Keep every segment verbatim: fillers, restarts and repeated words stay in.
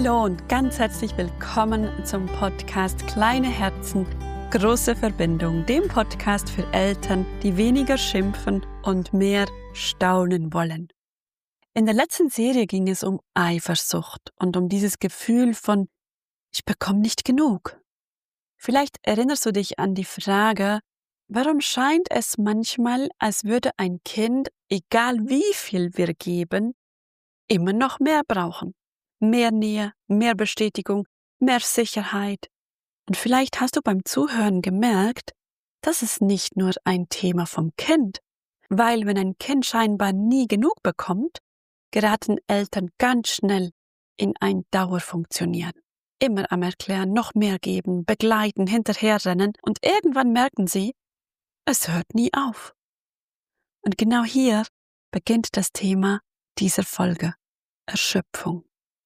Hallo und ganz herzlich willkommen zum Podcast Kleine Herzen, große Verbindung, dem Podcast für Eltern, die weniger schimpfen und mehr staunen wollen. In der letzten Serie ging es um Eifersucht und um dieses Gefühl von ich bekomme nicht genug. Vielleicht erinnerst du dich an die Frage, warum scheint es manchmal, als würde ein Kind, egal wie viel wir geben, immer noch mehr brauchen? Mehr Nähe, mehr Bestätigung, mehr Sicherheit. Und vielleicht hast du beim Zuhören gemerkt, das ist nicht nur ein Thema vom Kind, weil wenn ein Kind scheinbar nie genug bekommt, geraten Eltern ganz schnell in ein Dauerfunktionieren. Immer am Erklären, noch mehr geben, begleiten, hinterherrennen und irgendwann merken sie, es hört nie auf. Und genau hier beginnt das Thema dieser Folge, Erschöpfung.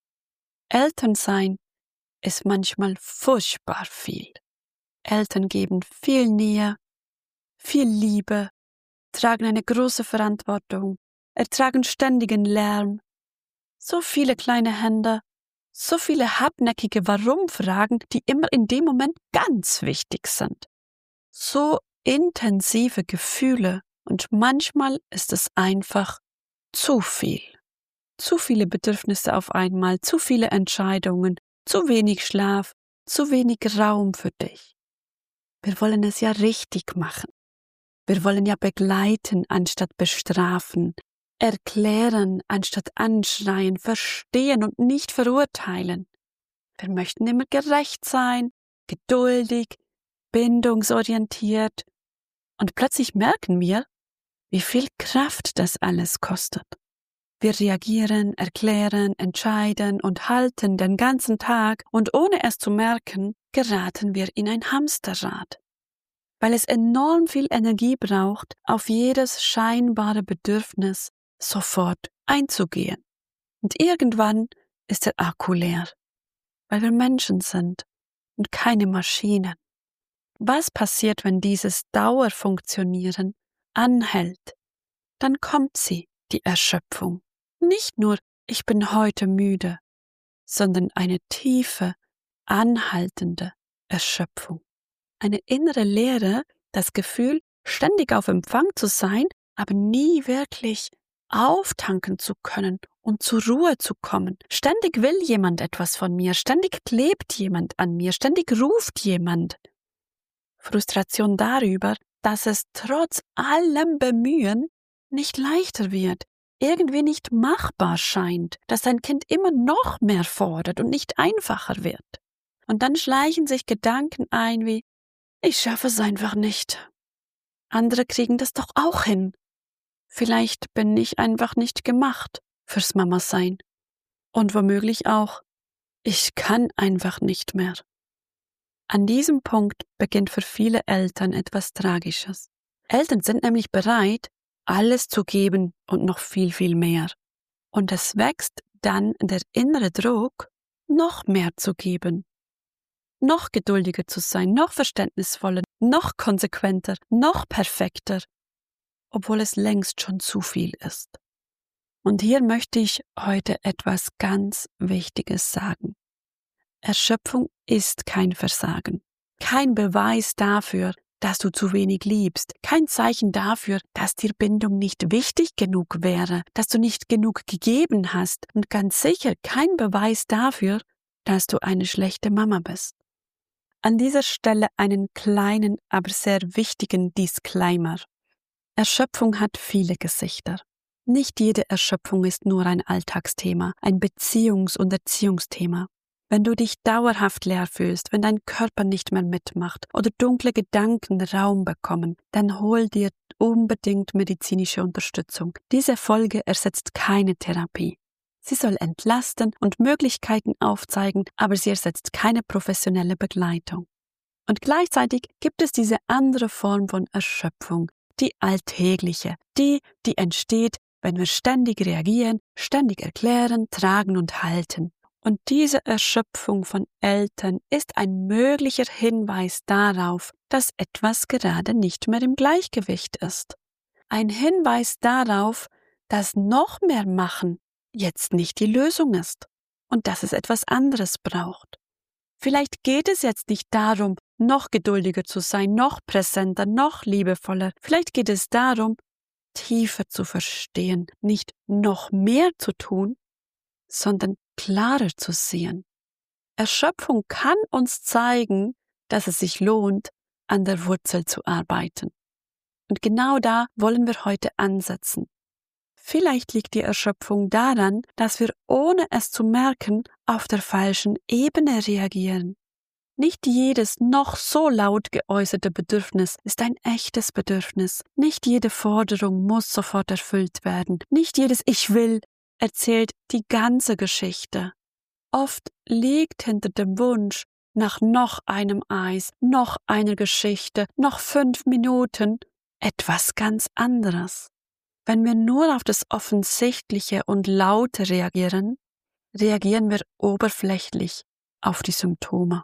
Elternsein ist manchmal furchtbar viel. Eltern geben viel Nähe, viel Liebe, tragen eine große Verantwortung, ertragen ständigen Lärm. So viele kleine Hände, so viele hartnäckige Warum-Fragen, die immer in dem Moment ganz wichtig sind. So intensive Gefühle und manchmal ist es einfach zu viel. Zu viele Bedürfnisse auf einmal, zu viele Entscheidungen, zu wenig Schlaf, zu wenig Raum für dich. Wir wollen es ja richtig machen. Wir wollen ja begleiten anstatt bestrafen, erklären anstatt anschreien, verstehen und nicht verurteilen. Wir möchten immer gerecht sein, geduldig, bindungsorientiert. Und plötzlich merken wir, wie viel Kraft das alles kostet. Wir reagieren, erklären, entscheiden und halten den ganzen Tag und ohne es zu merken, geraten wir in ein Hamsterrad. Weil es enorm viel Energie braucht, auf jedes scheinbare Bedürfnis sofort einzugehen. Und irgendwann ist der Akku leer, weil wir Menschen sind und keine Maschinen. Was passiert, wenn dieses Dauerfunktionieren anhält? Dann kommt sie, die Erschöpfung. Nicht nur, ich bin heute müde, sondern eine tiefe, anhaltende Erschöpfung. Eine innere Leere, das Gefühl, ständig auf Empfang zu sein, aber nie wirklich auftanken zu können und zur Ruhe zu kommen. Ständig will jemand etwas von mir, ständig klebt jemand an mir, ständig ruft jemand. Frustration darüber, dass es trotz allem Bemühen nicht leichter wird, irgendwie nicht machbar scheint, dass dein Kind immer noch mehr fordert und nicht einfacher wird. Und dann schleichen sich Gedanken ein wie, ich schaffe es einfach nicht. Andere kriegen das doch auch hin. Vielleicht bin ich einfach nicht gemacht fürs Mama-Sein. Und womöglich auch, ich kann einfach nicht mehr. An diesem Punkt beginnt für viele Eltern etwas Tragisches. Eltern sind nämlich bereit, alles zu geben und noch viel, viel mehr. Und es wächst dann der innere Druck, noch mehr zu geben. Noch geduldiger zu sein, noch verständnisvoller, noch konsequenter, noch perfekter, obwohl es längst schon zu viel ist. Und hier möchte ich heute etwas ganz Wichtiges sagen. Erschöpfung ist kein Versagen, kein Beweis dafür, dass du zu wenig liebst, kein Zeichen dafür, dass dir Bindung nicht wichtig genug wäre, dass du nicht genug gegeben hast und ganz sicher kein Beweis dafür, dass du eine schlechte Mama bist. An dieser Stelle einen kleinen, aber sehr wichtigen Disclaimer. Erschöpfung hat viele Gesichter. Nicht jede Erschöpfung ist nur ein Alltagsthema, ein Beziehungs- und Erziehungsthema. Wenn du dich dauerhaft leer fühlst, wenn dein Körper nicht mehr mitmacht oder dunkle Gedanken Raum bekommen, dann hol dir unbedingt medizinische Unterstützung. Diese Folge ersetzt keine Therapie. Sie soll entlasten und Möglichkeiten aufzeigen, aber sie ersetzt keine professionelle Begleitung. Und gleichzeitig gibt es diese andere Form von Erschöpfung, die alltägliche, die, die entsteht, wenn wir ständig reagieren, ständig erklären, tragen und halten. Und diese Erschöpfung von Eltern ist ein möglicher Hinweis darauf, dass etwas gerade nicht mehr im Gleichgewicht ist. Ein Hinweis darauf, dass noch mehr machen jetzt nicht die Lösung ist. und dass es etwas anderes braucht. Vielleicht geht es jetzt nicht darum, noch geduldiger zu sein, noch präsenter, noch liebevoller. Vielleicht geht es darum, tiefer zu verstehen, nicht noch mehr zu tun, sondern klarer zu sehen. Erschöpfung kann uns zeigen, dass es sich lohnt, an der Wurzel zu arbeiten. Und genau da wollen wir heute ansetzen. Vielleicht liegt die Erschöpfung daran, dass wir, ohne es zu merken, auf der falschen Ebene reagieren. Nicht jedes noch so laut geäußerte Bedürfnis ist ein echtes Bedürfnis. Nicht jede Forderung muss sofort erfüllt werden. Nicht jedes Ich will erzählt die ganze Geschichte. Oft liegt hinter dem Wunsch nach noch einem Eis, noch einer Geschichte, noch fünf Minuten etwas ganz anderes. Wenn wir nur auf das Offensichtliche und Laute reagieren, reagieren wir oberflächlich auf die Symptome.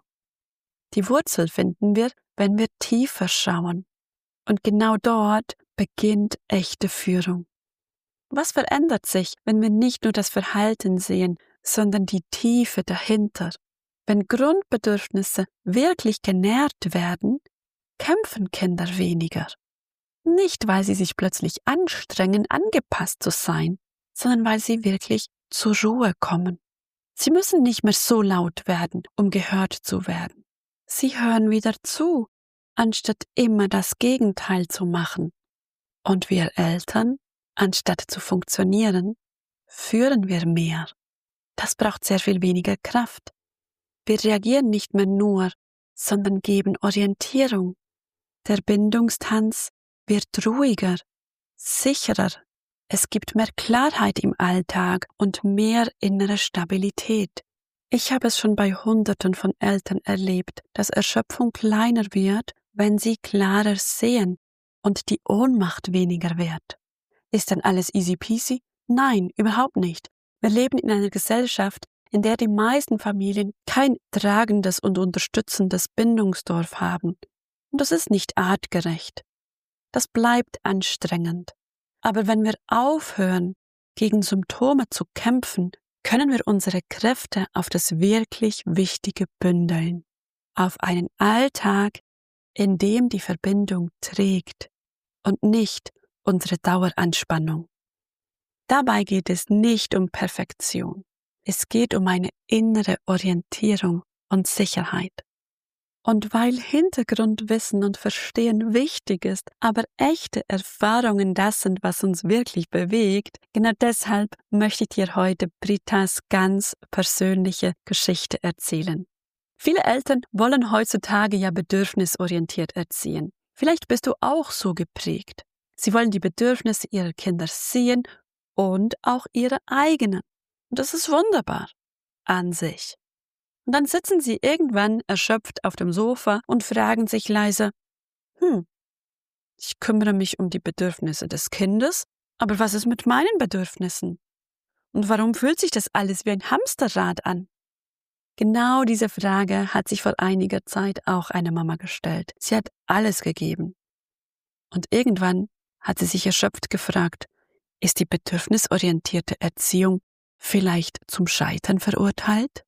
Die Wurzel finden wir, wenn wir tiefer schauen. Und genau dort beginnt echte Führung. Was verändert sich, wenn wir nicht nur das Verhalten sehen, sondern die Tiefe dahinter? Wenn Grundbedürfnisse wirklich genährt werden, kämpfen Kinder weniger. Nicht, weil sie sich plötzlich anstrengen, angepasst zu sein, sondern weil sie wirklich zur Ruhe kommen. Sie müssen nicht mehr so laut werden, um gehört zu werden. Sie hören wieder zu, anstatt immer das Gegenteil zu machen. Und wir Eltern, anstatt zu funktionieren, führen wir mehr. Das braucht sehr viel weniger Kraft. Wir reagieren nicht mehr nur, sondern geben Orientierung. Der Bindungstanz wird ruhiger, sicherer. Es gibt mehr Klarheit im Alltag und mehr innere Stabilität. Ich habe es schon bei Hunderten von Eltern erlebt, dass Erschöpfung kleiner wird, wenn sie klarer sehen und die Ohnmacht weniger wird. Ist dann alles easy peasy? Nein, überhaupt nicht. Wir leben in einer Gesellschaft, in der die meisten Familien kein tragendes und unterstützendes Bindungsdorf haben. Und das ist nicht artgerecht. Das bleibt anstrengend. Aber wenn wir aufhören, gegen Symptome zu kämpfen, können wir unsere Kräfte auf das wirklich Wichtige bündeln. Auf einen Alltag, in dem die Verbindung trägt und nicht unsere Daueranspannung. Dabei geht es nicht um Perfektion. Es geht um eine innere Orientierung und Sicherheit. Und weil Hintergrundwissen und Verstehen wichtig ist, aber echte Erfahrungen das sind, was uns wirklich bewegt, genau deshalb möchte ich dir heute Britas ganz persönliche Geschichte erzählen. Viele Eltern wollen heutzutage ja bedürfnisorientiert erziehen. Vielleicht bist du auch so geprägt. Sie wollen die Bedürfnisse ihrer Kinder sehen und auch ihre eigenen. Und das ist wunderbar an sich. Und dann sitzen sie irgendwann erschöpft auf dem Sofa und fragen sich leise, hm, ich kümmere mich um die Bedürfnisse des Kindes, aber was ist mit meinen Bedürfnissen? Und warum fühlt sich das alles wie ein Hamsterrad an? Genau diese Frage hat sich vor einiger Zeit auch eine Mama gestellt. Sie hat alles gegeben. Und irgendwann hat sie sich erschöpft gefragt, ist die bedürfnisorientierte Erziehung vielleicht zum Scheitern verurteilt?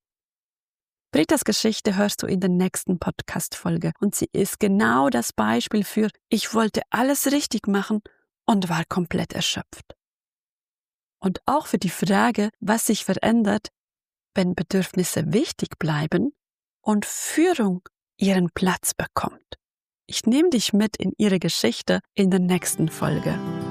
Britas Geschichte hörst du in der nächsten Podcast-Folge und sie ist genau das Beispiel für ich wollte alles richtig machen und war komplett erschöpft. Und auch für die Frage, was sich verändert, wenn Bedürfnisse wichtig bleiben und Führung ihren Platz bekommt. Ich nehme dich mit in ihre Geschichte in der nächsten Folge.